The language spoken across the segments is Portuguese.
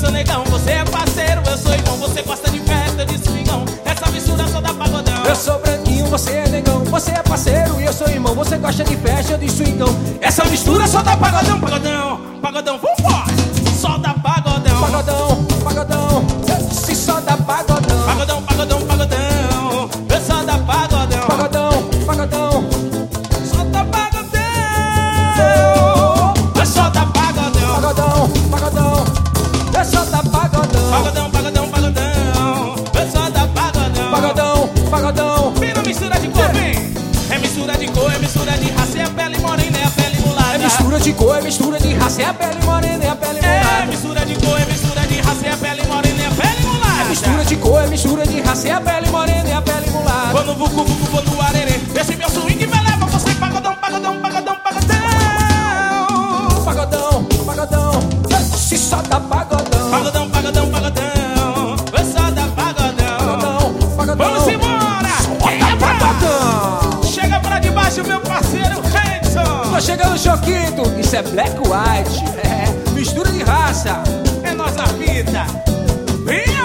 sou negão, você é parceiro, eu sou irmão. Você gosta de festa, de swingão, essa mistura só dá pagodão. Eu sou branquinho, você é negão, você é parceiro e eu sou irmão. Você gosta de festa, de swingão, essa mistura só dá pagodão, pagodão, pagodão, vambora. Só dá pagodão, pagodão, pagodão, se só dá pagodão. Pagodão, pagodão, pagodão, eu só dá pagodão. Pagodão, pagodão, só dá pagodão, eu só dá pagodão. Pagodão, pagodão, eu só dá pagodão. Pagodão, pagodão, pagodão, eu só dá pagodão. Pagodão, pagodão, vem na mistura de cor, vem. É mistura de cor, é mistura de raça, é a pele morena, é a pele mulata. É mistura de cor, é mistura de raça, é a pele morena, é a pele mulata. É mistura de cor, é mistura de raça, é a pele morena, é a pele mulata. É mistura de cor, é mistura de raça, é a pele morena, é a pele mulata. Quando vucu, vucu, quando arerê, esse meu swing me leva você. Pagodão, pagodão, pagodão, pagodão. Pagodão, pagodão, se só dá pagodão. Pagodão, pagodão, pagodão, eu só dá pagodão. Pagodão, pagodão, vamos embora. Pagodão. Chega pra debaixo, meu parceiro Henson. Tô chegando, Choquito, isso é Black White, mistura de raça. É nossa vida. Venha!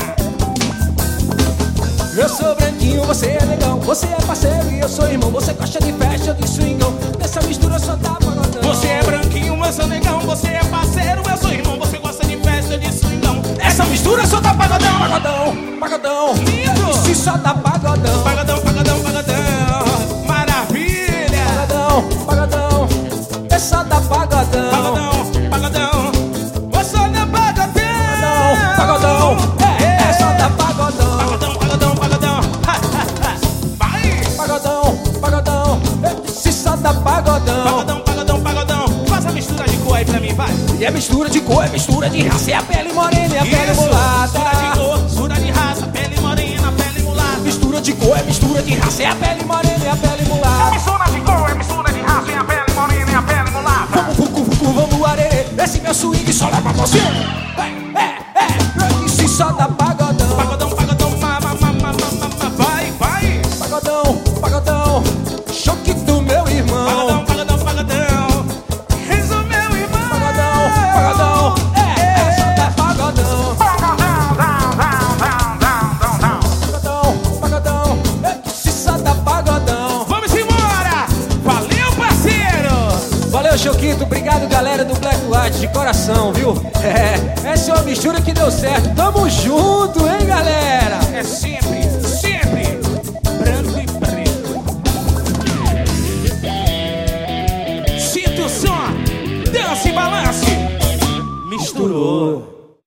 Eu sou branquinho, você é negão, você é parceiro e eu sou irmão. Você gosta de festa, de swingão, nessa mistura só dá pagodão. Você é branquinho, eu sou negão, você é parceiro, eu sou irmão. Você gosta de festa, de swingão, essa mistura só dá pagodão. Pagodão, pagodão, lindo. Se só dá pagodão. Pagodão, pagodão, pagodão, maravilha. Pagodão, pagodão, é só dá pagodão. Pagodão, pagodão, eu só dá pagodão. Pagodão, é só dá pagodão. Pagodão, pagodão, pagodão, vai. Pagodão, pagodão, se só dá pagodão. Pagodão, pagodão, pagodão, faz a mistura de cor aí pra mim, vai. E é mistura de cor, é mistura de raça, é a pele morena, é a pele mulata. Mistura de cor, mistura de raça, pele morena, pele mulata. Mistura de cor, é mistura de raça, é a pele morena, é a pele mulata. Mistura de cor, é mistura de raça, é a pele morena, é a pele mulata. Vamos, vucu, vucu, vamos, arerê, esse meu swing só leva você. Se só dá pagodão. Pagodão, pagodão, vai, vai. Pagodão, pagodão, Choquito, meu irmão. Pagodão, pagodão, pagodão, Renzo, meu irmão. Pagodão, pagodão, só dá pagodão. Pagodão, pagodão, se só dá pagodão. Vamos embora. Valeu, parceiro. Valeu, Choquito, obrigado, galera do Black White, de coração, viu? Essa é uma mistura que deu certo. Tamo junto, hein, galera? É sempre, sempre branco e preto. Sinta o som, dance e balance. Misturou.